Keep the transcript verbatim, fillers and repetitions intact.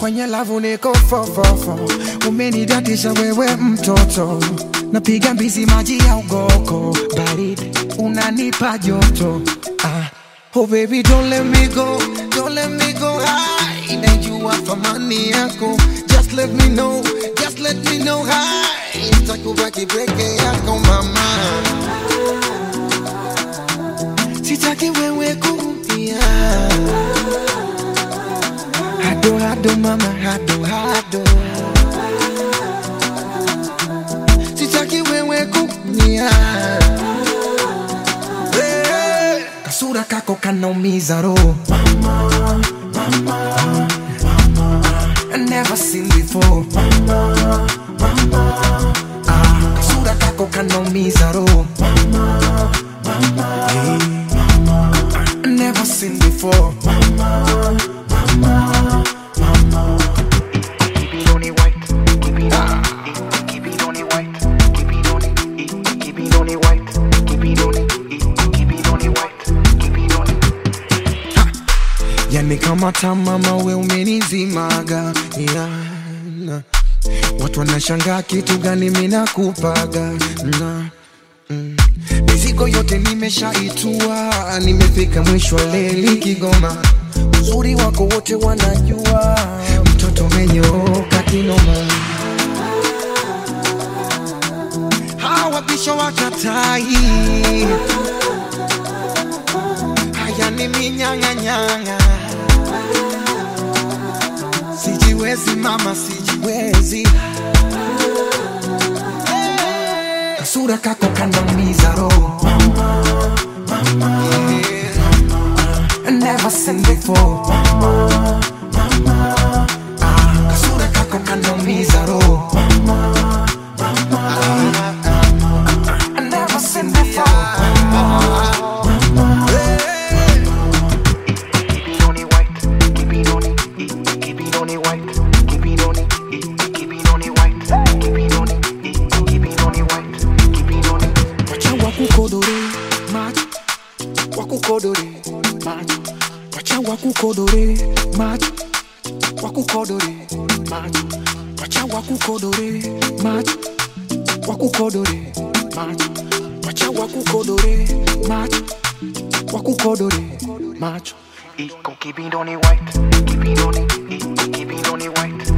kwenye lavu niko fo fo fo, umenidatisha wewe mtoto, napiga mbizi maji ya ugoko, baridi unanipa joto. Ah, oh baby don't let me go, don't let me go high, najua thamani yako, just let me know, just let me know high, nitakubaki peke yako mama, sitaki wewe kuumia. Hado hado mama, hado hado, sitaki wewe kuumia. Hey, kasura kako kanaumiza roho mama, mama, mama, I never seen before mama, mama, ah, kasura kako kanaumiza roho mama, mama, hey, mama, I never seen before mama, mama, mama. Keep it on it white, keep it on it, keep it on it white, keep it on it, keep it on it white, keep it on it, keep it on it white, keep it on it. Ha! Yani kama tamama we umenizimaga, yeah. Watu wanashangaa kitu gani mimi nakupaga, na mm. Mizigo yote nimeshaitua, nimefika mwisho wa leli Kigoma. Uzuri wako wote wanajua, mtoto umenyoka kinoma. Hawa bisho wakatai, haya ni minyanga nyanga. Sijiwezi mama, sijiwezi. Kasura kako kanaumiza roho mama, mama, yeah. I never seen before mama, mama, ah, kasura kako kanaumiza roho mama, mama, ah, I never seen before mama, mama, hey. Keep it on it white, keep it on it, keep it on it white, keep it on it, keep it on it white, keep it on it, keep it on it white, keep it on it. Wacha wakukodore macho, wakukodore macho, wacha wakukodore macho, wakukodore macho, wacha wakukodore macho, wakukodore macho, wacha wakukodore macho, wakukodore macho. Iko keep it on it white, keep it on it, keep it on it white.